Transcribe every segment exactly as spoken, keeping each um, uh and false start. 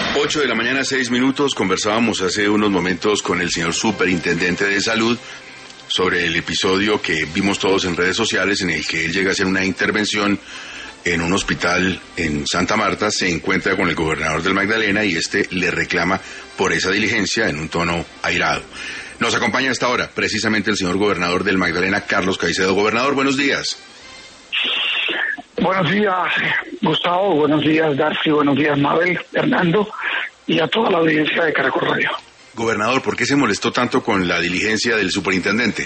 ocho de la mañana, seis minutos. Conversábamos hace unos momentos con el señor superintendente de salud sobre el episodio que vimos todos en redes sociales en el que él llega a hacer una intervención en un hospital en Santa Marta, se encuentra con el gobernador del Magdalena y este le reclama por esa diligencia en un tono airado. Nos acompaña hasta ahora precisamente el señor gobernador del Magdalena, Carlos Caicedo. Gobernador, buenos días. Buenos días, Gustavo. Buenos días, Darcy. Buenos días, Mabel, Fernando y a toda la audiencia de Caracol Radio. Gobernador, ¿por qué se molestó tanto con la diligencia del superintendente?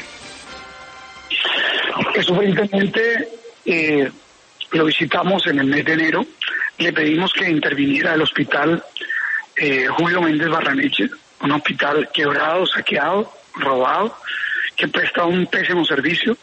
El superintendente eh, lo visitamos en el mes de enero. Le pedimos que interviniera el hospital eh, Julio Méndez Barraneche, un hospital quebrado, saqueado, robado, que presta un pésimo servicio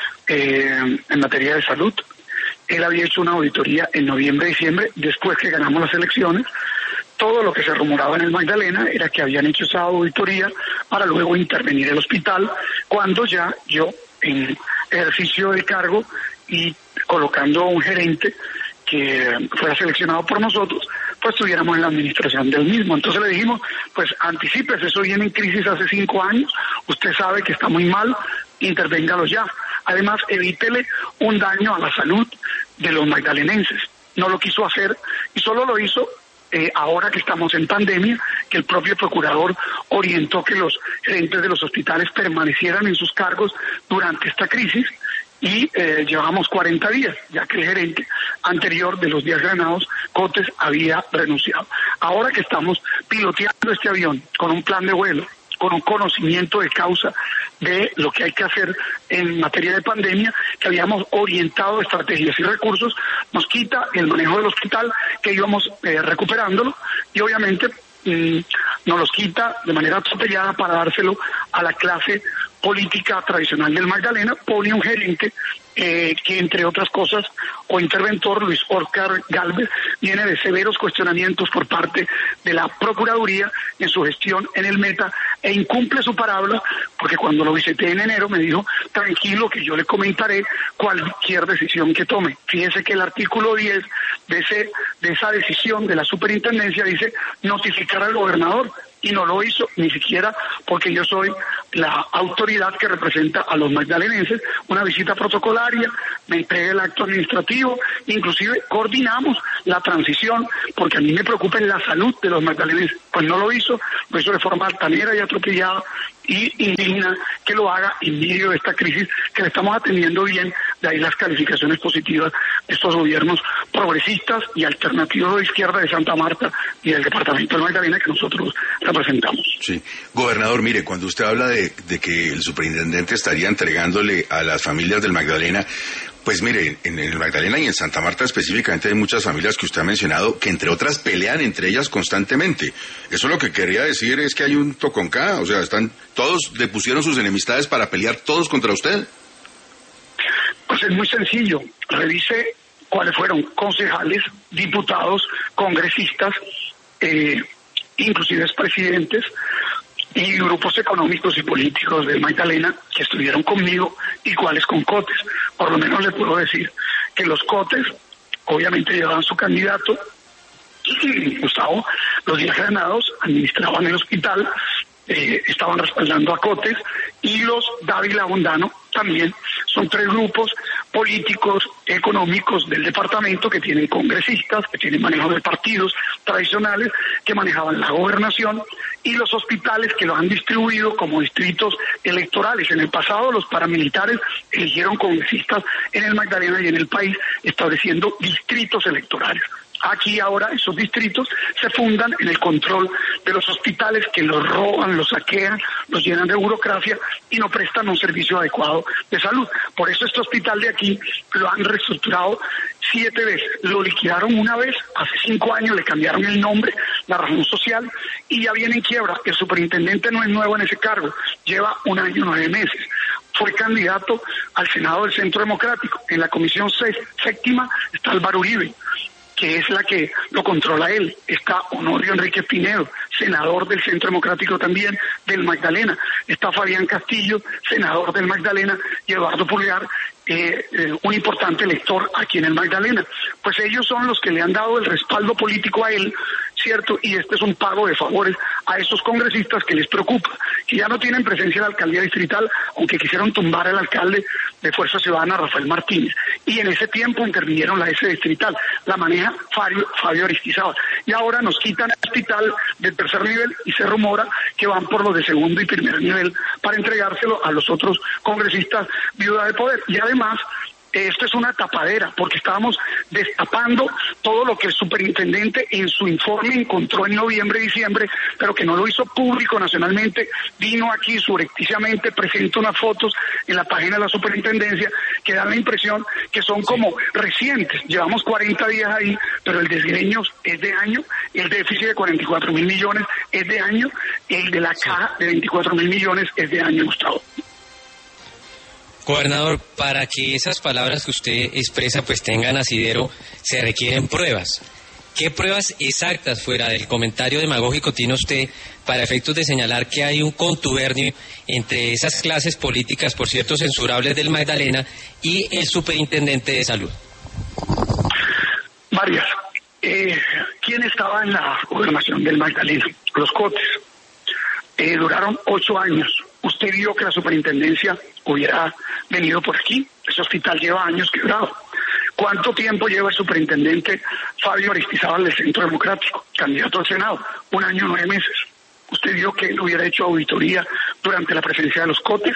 eh, en materia de salud. Él había hecho una auditoría en noviembre, diciembre, después que ganamos las elecciones. Todo lo que se rumoraba en el Magdalena era que habían hecho esa auditoría para luego intervenir el hospital, cuando ya yo, en ejercicio de cargo y colocando un gerente que fuera seleccionado por nosotros, pues estuviéramos en la administración del mismo. Entonces le dijimos, pues anticípese, eso viene en crisis hace cinco años, usted sabe que está muy mal, intervéngalo ya. Además, evítele un daño a la salud de los magdalenenses. No lo quiso hacer y solo lo hizo eh, ahora que estamos en pandemia, que el propio procurador orientó que los gerentes de los hospitales permanecieran en sus cargos durante esta crisis y eh, llevamos cuarenta días, ya que el gerente anterior de los días ganados, Cotes, había renunciado. Ahora que estamos piloteando este avión con un plan de vuelo, con un conocimiento de causa de lo que hay que hacer en materia de pandemia, que habíamos orientado estrategias y recursos, nos quita el manejo del hospital, que íbamos eh, recuperándolo, y obviamente mmm, nos los quita de manera atropellada para dárselo a la clase política tradicional del Magdalena. Pone un gerente eh, que, entre otras cosas, o interventor, Luis Oscar Galvez, viene de severos cuestionamientos por parte de la Procuraduría en su gestión en el Meta, e incumple su palabra, porque cuando lo visité en enero me dijo, tranquilo, que yo le comentaré cualquier decisión que tome. Fíjese que el artículo diez de, ese, de esa decisión de la superintendencia dice notificar al gobernador, y no lo hizo, ni siquiera porque yo soy la autoridad que representa a los magdalenenses. Una visita protocolaria, me entregué el acto administrativo, inclusive coordinamos la transición, porque a mí me preocupa la salud de los magdalenenses. Pues no lo hizo, lo hizo de forma altanera y atropellada, y indigna que lo haga en medio de esta crisis que le estamos atendiendo bien. De ahí las calificaciones positivas de estos gobiernos progresistas y alternativos de izquierda de Santa Marta y del departamento de Magdalena que nosotros representamos. Sí, gobernador, mire, cuando usted habla de, de que el superintendente estaría entregándole a las familias del Magdalena, pues mire, en el Magdalena y en Santa Marta específicamente hay muchas familias que usted ha mencionado que entre otras pelean entre ellas constantemente. Eso lo que quería decir es que hay un toconca, o sea, están todos le pusieron sus enemistades para pelear todos contra usted. Pues es muy sencillo, revise cuáles fueron concejales, diputados, congresistas, eh, inclusive expresidentes y grupos económicos y políticos del Magdalena que estuvieron conmigo y cuáles con Cotes. Por lo menos le puedo decir que los Cotes obviamente llevaban su candidato, y Gustavo, los días ganados, administraban el hospital, eh, estaban respaldando a Cotes, y los Dávila Bondano también. Son tres grupos políticos, económicos del departamento que tienen congresistas, que tienen manejo de partidos tradicionales, que manejaban la gobernación, y los hospitales que los han distribuido como distritos electorales. En el pasado los paramilitares eligieron congresistas en el Magdalena y en el país, estableciendo distritos electorales. Aquí ahora esos distritos se fundan en el control de los hospitales, que los roban, los saquean, los llenan de burocracia y no prestan un servicio adecuado de salud. Por eso este hospital de aquí lo han reestructurado siete veces. Lo liquidaron una vez, hace cinco años le cambiaron el nombre, la razón social, y ya viene en quiebra. El superintendente no es nuevo en ese cargo, lleva un año, nueve meses. Fue candidato al Senado del Centro Democrático. En la comisión séptima está Álvaro Uribe, que es la que lo controla él. Está Honorio Enrique Pinedo, senador del Centro Democrático también, del Magdalena. Está Fabián Castillo, senador del Magdalena, y Eduardo Pulgar, eh, eh, un importante elector aquí en el Magdalena. Pues ellos son los que le han dado el respaldo político a él, ¿cierto? Y este es un pago de favores a esos congresistas que les preocupa, que ya no tienen presencia en la alcaldía distrital, aunque quisieron tumbar al alcalde de Fuerza Ciudadana, Rafael Martínez. Y en ese tiempo intervinieron la S distrital, la maneja Fabio, Fabio Aristizábal. Y ahora nos quitan el hospital del tercer nivel y se rumora que van por los de segundo y primer nivel para entregárselo a los otros congresistas viuda de poder. Y además, esto es una tapadera, porque estábamos destapando todo lo que el superintendente en su informe encontró en noviembre y diciembre, pero que no lo hizo público nacionalmente. Vino aquí subrepticiamente, presenta unas fotos en la página de la superintendencia que dan la impresión que son como recientes. Llevamos cuarenta días ahí, pero el desgreño es de año, el déficit de cuarenta y cuatro mil millones es de año, el de la caja de veinticuatro mil millones es de año, Gustavo. Gobernador, para que esas palabras que usted expresa pues tengan asidero, se requieren pruebas. ¿Qué pruebas exactas, fuera del comentario demagógico, tiene usted para efectos de señalar que hay un contubernio entre esas clases políticas, por cierto, censurables del Magdalena, y el superintendente de salud? Varias. Eh, ¿Quién estaba en la gobernación del Magdalena? Los Cotes. Eh, duraron ocho años. Usted vio que la superintendencia hubiera venido por aquí. Ese hospital lleva años quebrado. ¿Cuánto tiempo lleva el superintendente Fabio Aristizábal del Centro Democrático, candidato al Senado? Un año, nueve meses. Usted vio que él hubiera hecho auditoría durante la presencia de los Cotes.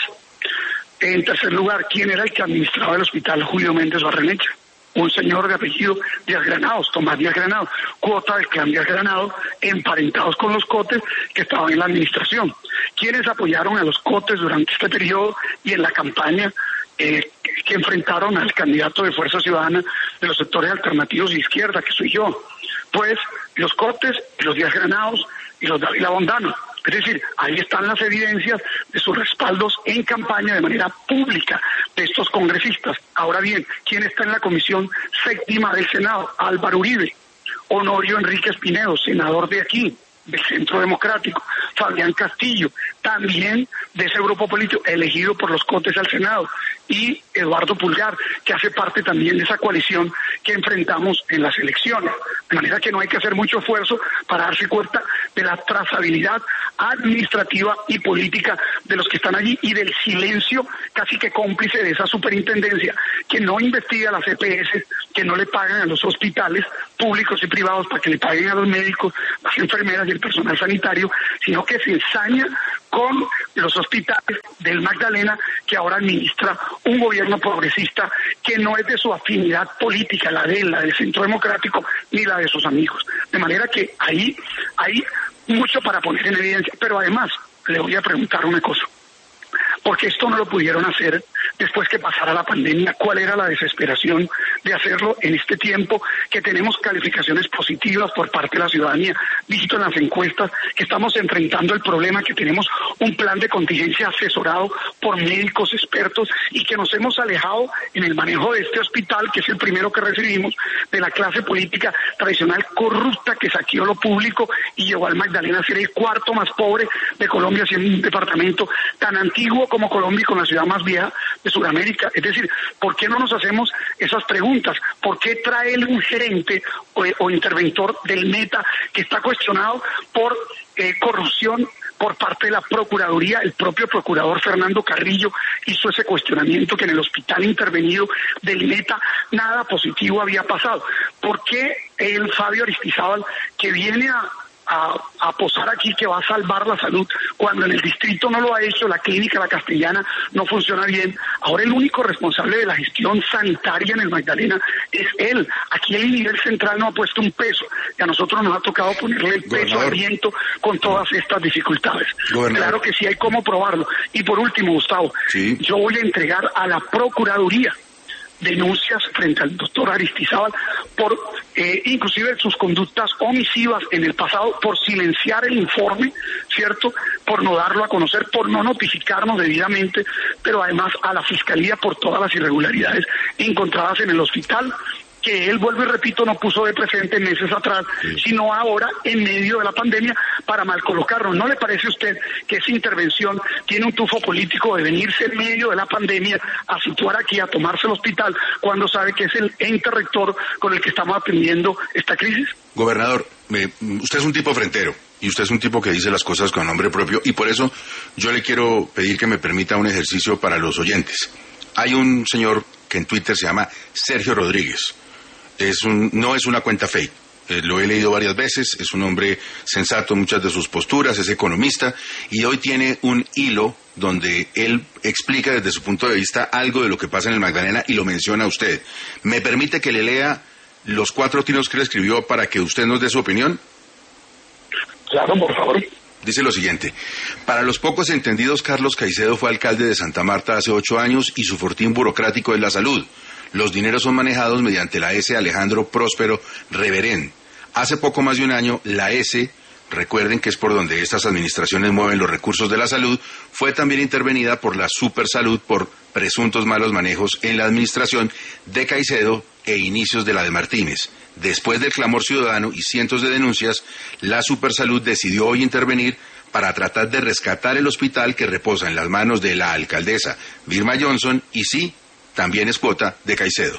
En tercer lugar, ¿quién era el que administraba el hospital? Julio Méndez Barrenechea, un señor de apellido Díaz Granados, Tomás Díaz Granados, cuota del clan Díaz Granados, emparentados con los Cotes que estaban en la administración. ¿Quiénes apoyaron a los Cotes durante este periodo y en la campaña eh, que enfrentaron al candidato de Fuerza Ciudadana de los sectores alternativos de izquierda, que soy yo? Pues los Cotes, los Díaz Granados y los Dávila Bondano. Es decir, ahí están las evidencias de sus respaldos en campaña de manera pública de estos congresistas. Ahora bien, ¿quién está en la comisión séptima del Senado? Álvaro Uribe, Honorio Enríquez Pinedo, senador de aquí, del Centro Democrático, Fabián Castillo, también de ese grupo político elegido por los Cotes al Senado, y Eduardo Pulgar, que hace parte también de esa coalición que enfrentamos en las elecciones. De manera que no hay que hacer mucho esfuerzo para darse cuenta de la trazabilidad administrativa y política de los que están allí y del silencio casi que cómplice de esa superintendencia que no investiga a las E P S, que no le pagan a los hospitales públicos y privados para que le paguen a los médicos, las enfermeras y el personal sanitario, sino que se ensaña con los hospitales del Magdalena, que ahora administra un gobierno progresista que no es de su afinidad política, la de él, la del Centro Democrático, ni la de sus amigos. De manera que ahí hay mucho para poner en evidencia, pero además le voy a preguntar una cosa. Porque esto no lo pudieron hacer después que pasara la pandemia. ¿Cuál era la desesperación de hacerlo en este tiempo que tenemos calificaciones positivas por parte de la ciudadanía? Visto en las encuestas que estamos enfrentando el problema, que tenemos un plan de contingencia asesorado por médicos expertos y que nos hemos alejado en el manejo de este hospital, que es el primero que recibimos, de la clase política tradicional corrupta que saqueó lo público y llevó al Magdalena a ser el cuarto más pobre de Colombia, siendo un departamento tan antiguo como Colombia y con la ciudad más vieja de Sudamérica. Es decir, ¿por qué no nos hacemos esas preguntas? ¿Por qué trae él un gerente o, o interventor del Meta que está cuestionado por eh, corrupción por parte de la Procuraduría? El propio procurador Fernando Carrillo hizo ese cuestionamiento, que en el hospital intervenido del Meta nada positivo había pasado. ¿Por qué el Fabio Aristizábal, que viene a A, a posar aquí que va a salvar la salud, cuando en el distrito no lo ha hecho, la clínica La Castellana no funciona bien? Ahora el único responsable de la gestión sanitaria en el Magdalena es él. Aquí el nivel central no ha puesto un peso y a nosotros nos ha tocado ponerle el peso al viento con todas estas dificultades. Gobernador. Claro que sí hay cómo probarlo. Y por último, Gustavo, sí, yo voy a entregar a la Procuraduría denuncias frente al doctor Aristizábal por eh, inclusive sus conductas omisivas en el pasado, por silenciar el informe, ¿cierto?, por no darlo a conocer, por no notificarnos debidamente, pero además a la Fiscalía por todas las irregularidades encontradas en el hospital, que él, vuelvo y repito, no puso de presente meses atrás, sí, sino ahora en medio de la pandemia para mal colocarnos. ¿No le parece a usted que esa intervención tiene un tufo político de venirse en medio de la pandemia a situar aquí, a tomarse el hospital, cuando sabe que es el ente rector con el que estamos atendiendo esta crisis? Gobernador, me, usted es un tipo frentero y usted es un tipo que dice las cosas con nombre propio, y por eso yo le quiero pedir que me permita un ejercicio para los oyentes. Hay un señor que en Twitter se llama Sergio Rodríguez. Es un, no es una cuenta fake. Eh, lo he leído varias veces, es un hombre sensato en muchas de sus posturas, es economista, y hoy tiene un hilo donde él explica desde su punto de vista algo de lo que pasa en el Magdalena y lo menciona a usted. ¿Me permite que le lea los cuatro tiros que le escribió para que usted nos dé su opinión? Claro, por favor. Dice lo siguiente: para los pocos entendidos, Carlos Caicedo fue alcalde de Santa Marta hace ocho años y su fortín burocrático es la salud. Los dineros son manejados mediante la S. Alejandro Próspero Reverén. Hace poco más de un año, la S, recuerden que es por donde estas administraciones mueven los recursos de la salud, fue también intervenida por la Supersalud por presuntos malos manejos en la administración de Caicedo e inicios de la de Martínez. Después del clamor ciudadano y cientos de denuncias, la Supersalud decidió hoy intervenir para tratar de rescatar el hospital que reposa en las manos de la alcaldesa Vilma Johnson y sí, también es cuota de Caicedo.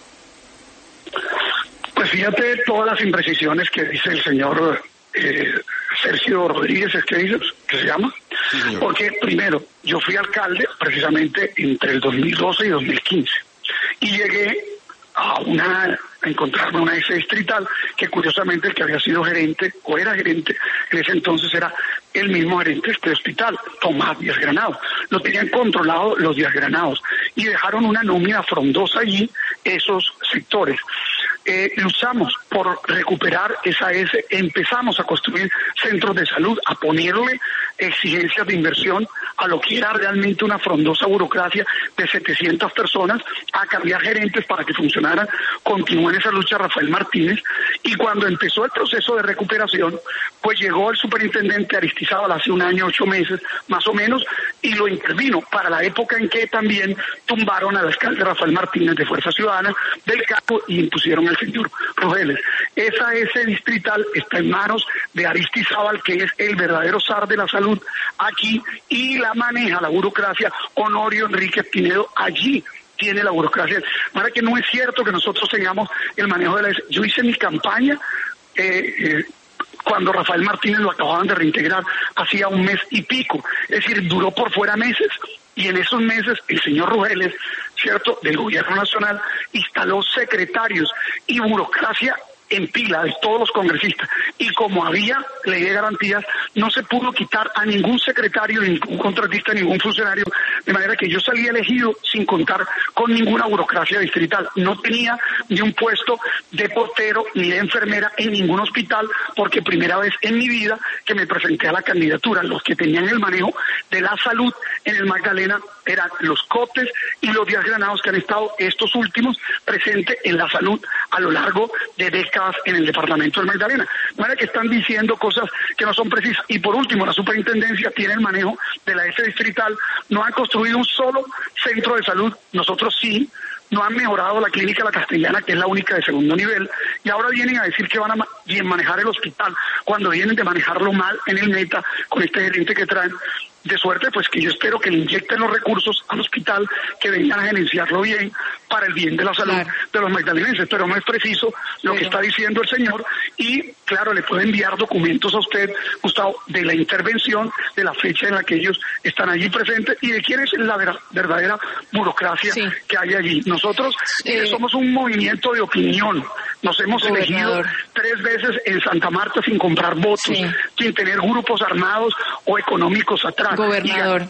Pues fíjate todas las imprecisiones que dice el señor eh, Sergio Rodríguez, ¿es que dice? ¿Qué se llama? Sí, señor. Porque primero, yo fui alcalde precisamente entre el dos mil doce y dos mil quince y llegué a una a encontrarme una S distrital que curiosamente el que había sido gerente o era gerente en ese entonces era el mismo gerente de este hospital, Tomás Díaz Granados. Lo tenían controlado los Díaz Granados y dejaron una nómina frondosa allí esos sectores. Eh, luchamos por recuperar esa S, empezamos a construir centros de salud, a ponerle exigencias de inversión a lo que era realmente una frondosa burocracia de setecientas personas, a cambiar gerentes para que funcionaran. Continuó en esa lucha Rafael Martínez, y cuando empezó el proceso de recuperación, pues llegó el superintendente Aristizábal hace un año, ocho meses, más o menos, y lo intervino para la época en que también tumbaron al alcalde Rafael Martínez de Fuerza Ciudadana del cargo y impusieron al señor Rogeles. Esa S distrital está en manos de Aristizábal, que es el verdadero zar de la salud aquí, y la maneja la burocracia Honorio Enríquez Pinedo. Allí tiene la burocracia. Para que no es cierto que nosotros tengamos el manejo de la S. Yo hice mi campaña eh, eh, cuando Rafael Martínez lo acababan de reintegrar hacía un mes y pico. Es decir, duró por fuera meses, y en esos meses el señor Rogeles, cierto, del gobierno nacional, instaló secretarios y burocracia en pila de todos los congresistas, y como había ley de garantías, no se pudo quitar a ningún secretario, ningún contratista, ningún funcionario, de manera que yo salí elegido sin contar con ninguna burocracia distrital. No tenía ni un puesto de portero ni de enfermera en ningún hospital, porque primera vez en mi vida que me presenté a la candidatura. Los que tenían el manejo de la salud en el Magdalena eran los Cotes y los Díaz Granados, que han estado estos últimos presentes en la salud a lo largo de décadas en el departamento del Magdalena. De manera que están diciendo cosas que no son precisas. Y por último, la superintendencia tiene el manejo de la S distrital. No han construido un solo centro de salud. Nosotros sí. No han mejorado la clínica La Castellana, que es la única de segundo nivel, y ahora vienen a decir que van a bien manejar el hospital, cuando vienen de manejarlo mal en el Meta con este gerente que traen. De suerte, pues que yo espero que le inyecten los recursos al hospital, que vengan a gerenciarlo bien, para el bien de la salud claro. de los magdalenenses, pero no es preciso lo sí. que está diciendo el señor, y claro, le puede enviar documentos a usted, Gustavo, de la intervención, de la fecha en la que ellos están allí presentes, y de quién es la ver- verdadera burocracia sí. que hay allí. Nosotros eh, somos un movimiento de opinión, nos hemos Gobernador. elegido tres veces en Santa Marta sin comprar votos, sí. sin tener grupos armados o económicos atrás. Gobernador,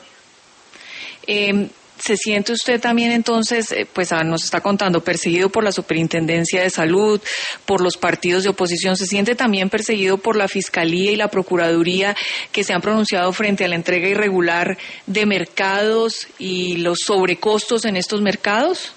eh, ¿se siente usted también entonces, eh, pues ah, nos está contando, perseguido por la Superintendencia de Salud, por los partidos de oposición? ¿Se siente también perseguido por la Fiscalía y la Procuraduría, que se han pronunciado frente a la entrega irregular de mercados y los sobrecostos en estos mercados?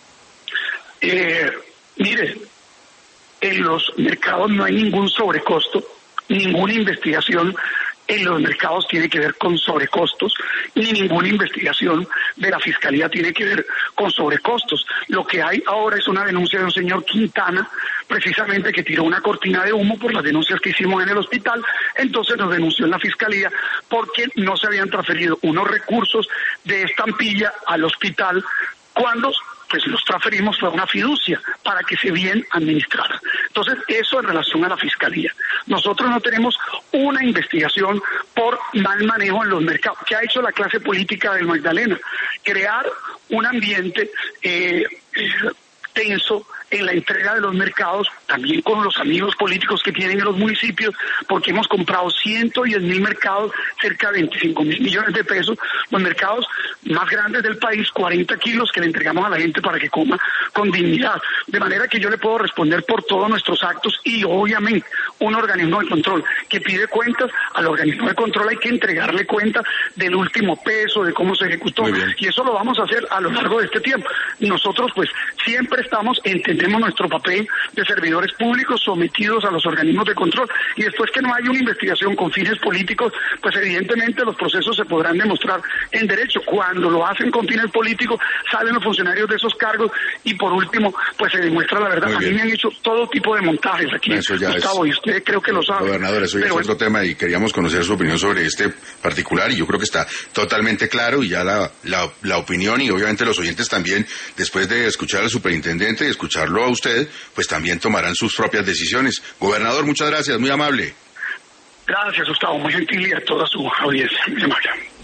Eh, mire, en los mercados no hay ningún sobrecosto, ninguna investigación en los mercados tiene que ver con sobrecostos, ni ninguna investigación de la Fiscalía tiene que ver con sobrecostos. Lo que hay ahora es una denuncia de un señor Quintana, precisamente que tiró una cortina de humo por las denuncias que hicimos en el hospital, entonces nos denunció en la Fiscalía porque no se habían transferido unos recursos de estampilla al hospital cuando pues los transferimos fue una fiducia para que se bien administrara. Entonces, eso en relación a la Fiscalía. Nosotros no tenemos una investigación por mal manejo en los mercados. ¿Qué ha hecho la clase política del Magdalena? Crear un ambiente eh, tenso en la entrega de los mercados, también con los amigos políticos que tienen en los municipios, porque hemos comprado ciento diez mil mercados, cerca de veinticinco mil millones de pesos, los mercados más grandes del país, cuarenta kilos que le entregamos a la gente para que coma con dignidad. De manera que yo le puedo responder por todos nuestros actos y obviamente un organismo de control que pide cuentas, al organismo de control hay que entregarle cuentas del último peso, de cómo se ejecutó, y eso lo vamos a hacer a lo largo de este tiempo. Nosotros pues siempre estamos entendiendo Tenemos nuestro papel de servidores públicos sometidos a los organismos de control, y después que no hay una investigación con fines políticos, pues evidentemente los procesos se podrán demostrar en derecho. Cuando lo hacen con fines políticos, salen los funcionarios de esos cargos y por último, pues se demuestra la verdad. A mí me han hecho todo tipo de montajes aquí, eso ya Gustavo, es... y usted creo que lo sabe. Gobernador, eso ya Pero es otro bueno. tema y queríamos conocer su opinión sobre este particular, y yo creo que está totalmente claro, y ya la, la, la opinión y obviamente los oyentes también, después de escuchar al superintendente y escuchar a usted, pues también tomarán sus propias decisiones. Gobernador, muchas gracias, muy amable. Gracias, Gustavo, muy gentil, y a toda su audiencia, muy amable.